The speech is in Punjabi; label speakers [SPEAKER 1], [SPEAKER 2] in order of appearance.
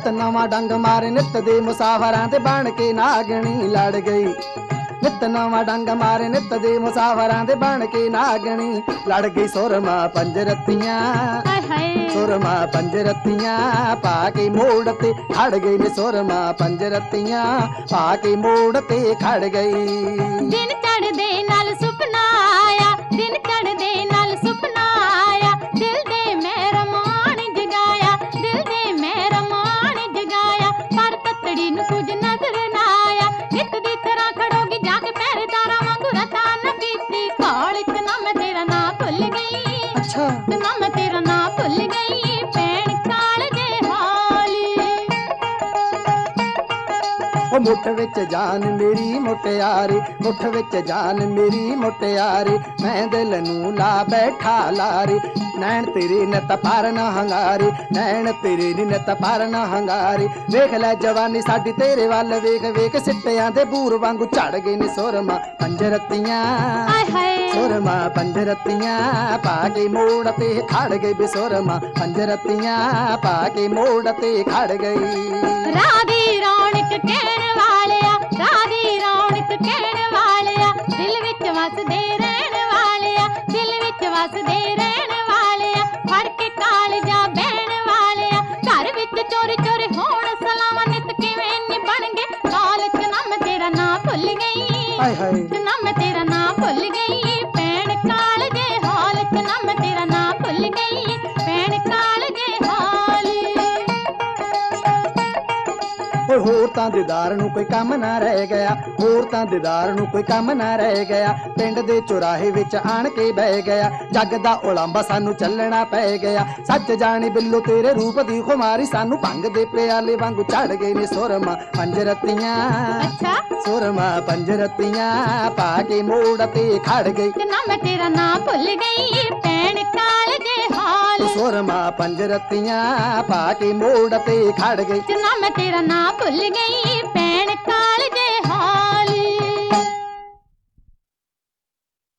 [SPEAKER 1] ਨਿੱਤ ਨਵਾਂ ਡੰਗ ਮਾਰੇ ਨਿੱਤ ਦੇ ਮੁਸਾਫਰਾਂ ਤੇ ਬਣ ਕੇ ਨਾਗਣੀ ਲੜ ਗਈ। ਨਿੱਤ ਨਵਾਂ ਡੰਗ ਮਾਰੇ ਨਿੱਤ ਦੇ ਮੁਸਾਫਰਾਂ ਤੇ ਬਣ ਕੇ ਨਾਗਣੀ ਲੜ ਗਈ। ਸੁਰਮਾ ਪੰਜਰਤੀਆਂ ਸੁਰਮਾ ਪੰਜਰਤੀਆਂ ਪਾ ਕੇ ਮੋੜ ਤੇ ਖੜ ਗਈ ਨੇ। ਸੁਰਮਾ ਪੰਜਰਤੀਆਂ ਪਾ ਕੇ ਮੋੜ ਤੇ ਖੜ ਗਈ।
[SPEAKER 2] ਦਿਨ ਚੜ੍ਹਦੇ ਨਾਲ ਸੁਪਨਾ ਆਇਆ, ਦਿਨ ਚੜ੍ਹਦੇ ਨਾਲ ਸੁਪਨਾ ਆਇਆ, ਦਿਲ ਦੇ ਮੈਂ ਰਮਾਨ ਜਗਾਇਆ, ਦਿਲ ਦੇ ਮੈਂ ਰਮਾਨ ਜਗਾਇਆ। ਪਰ ਤੱਤੜੀ ਨੂੰ ਕੁਝ ਨਜ਼ਰ ਨਾ ਆਇਆ, ਨਿੱਤ ਦੀ ਤਰ੍ਹਾਂ ਖੜੋਗੀ ਜਾ ਕੇ ਪਹਿਰੇਦਾਰਾਂ ਵਾਂਗੂ ਰਤਾ ਨਾ ਕੀਤੀ। ਕਾਲ ਚ ਨਾ ਮੈਂ ਤੇਰਾ ਨਾਂ ਭੁੱਲ ਗਈ,
[SPEAKER 1] ਅੱਛਾ
[SPEAKER 2] ਤੇ ਨਾ ਮੈਂ ਤੇਰਾ ਨਾਂ ਭੁੱਲ ਗਈ, ਭੈਣ ਕਾਲ ਦੇ ਹਾਲੀ।
[SPEAKER 1] ਉਹ ਮੁੱਠ ਵਿੱਚ ਜਾਨ ਮੇਰੀ ਮੁਟਿਆਰੀ, ਮੁੱਠ ਵਿੱਚ ਜਾਨ ਮੇਰੀ ਮੁਟਿਆਰੀ, ਮੈਂ ਦਿਲ ਨੂੰ ਲਾ ਬੈਠਾ ਲਾਰੀ। ਨੈਣ ਤੇਰੇ ਨਿਤ ਪਰ ਨਾ ਹੰਗਾਰੀ, ਨੈਣ ਤੇਰੇ ਨਿਤ ਪਰ ਨਾ ਹੰਗਾਰੀ। ਵੇਖ ਲੈ ਜਵਾਨੀ ਸਾਡੀ ਤੇਰੇ ਵੱਲ ਵੇਖ ਵੇਖ, ਸਿੱਟਿਆਂ ਦੇ ਬੂਰ ਵਾਂਗੂ ਝੜ ਗਏ ਨੇ ਸੁਰਮਾ ਪੰਜਰਤੀਆਂ।
[SPEAKER 2] ਆਏ ਹਾਏ
[SPEAKER 1] ਸੁਰਮਾ ਪੰਜਰਤੀਆਂ ਪਾ ਕੇ ਮੋੜ ਤੇ ਖੜ ਗਈ। ਬੇਸੁਰਮਾ ਪੰਜਰਤੀਆਂ ਪਾ ਕੇ ਮੋੜ ਤੇ ਖੜ ਗਈ।
[SPEAKER 2] ਰਾਹ ਦੀ ਰੌਣਕ ਕਹਿਣ ਵਾਲਿਆ, ਰਾਹ ਦੀ ਰੌਣਕ ਕਹਿਣ ਵਾਲਿਆ, ਦਿਲ ਵਿੱਚ ਵਸਦੇ ਰਹਿਣ ਵਾਲਿਆ, ਦਿਲ ਵਿੱਚ ਵਸਦੇ ਰਹਿਣ ਵਾਲਿਆ। ਫੜ ਕੇ ਕਾਲਜਾ ਬਹਿਣ ਵਾਲਿਆ, ਘਰ ਵਿੱਚ ਚੋਰੀ ਚੋਰੀ ਹੋਣ ਸਲਾਮਾਂ ਨਿੱਤ ਕਿਵੇਂ ਨੀ ਬਣ ਗਏ। ਕਾਲ ਚ ਨਾ ਮੈਂ ਤੇਰਾ ਨਾਂ ਭੁੱਲ ਗਈ,
[SPEAKER 1] ਹਾਏ ਹਾਏ
[SPEAKER 2] ਚ ਨਾ ਮੈਂ ਤੇਰਾ ਨਾਂ ਭੁੱਲ ਗਈ, ਭੈਣ ਕਾਲ ਦੇ ਹਾਲ ਚ ਨਾ ਮੈਂ ਤੇਰਾ ਨਾਂ ਭੁੱਲ ਗਈ, ਭੈਣ ਕਾਲ ਦੇ ਹਾਲੀ।
[SPEAKER 1] ਓਏ ਹੋਰ ਤਾਂ ਦੀਦਾਰ ਨੂੰ ਕੋਈ ਕੰਮ ਨਾ ਰਹਿ ਗਿਆ, ਹੋਰ ਤਾਂ ਦੀਦਾਰ ਨੂੰ ਕੋਈ ਕੰਮ ਨਾ ਰਹਿ ਗਿਆ। ਪਿੰਡ ਦੇ ਚੁਰਾਹੇ ਵਿੱਚ ਆਣ ਕੇ ਬਹਿ ਗਿਆ, ਜੱਗ ਦਾ ਉਲਾਂਭਾ ਸਾਨੂੰ ਚੱਲਣਾ ਪੈ ਗਿਆ। ਸੱਚ ਜਾਣੀ ਬਿੱਲੋ ਤੇਰੇ ਰੂਪ ਦੀ ਖੁਮਾਰੀ, ਸਾਨੂੰ ਭੰਗ ਦੇ ਪਿਆਲੇ ਵਾਂਗੂ ਚੜ ਗਏ ਨੇ ਸੁਰਮਾ ਪੰਜਰਤੀਆਂ।
[SPEAKER 2] ਅੱਛਾ
[SPEAKER 1] ਸੁਰਮਾ ਪੰਜਰਤੀਆਂ ਪਾ ਕੇ ਮੋੜ ਤੇ ਖੜ ਗਈ।
[SPEAKER 2] ਤੇ ਨਾ ਮੈਂ ਤੇਰਾ ਨਾਂ ਭੁੱਲ ਗਈ, ਭੈਣ ਕਾਲ ਦੇ ਹਾਲ।
[SPEAKER 1] ਸੁਰਮਾ ਪੰਜਰਤੀਆਂ ਪਾ ਕੇ ਮੋੜ ਤੇ ਖੜ ਗਈ।
[SPEAKER 2] ਤੇ ਨਾ ਮੈਂ ਤੇਰਾ ਨਾਂ ਭੁੱਲ ਗਈ, ਭੈਣ ਕਾਲ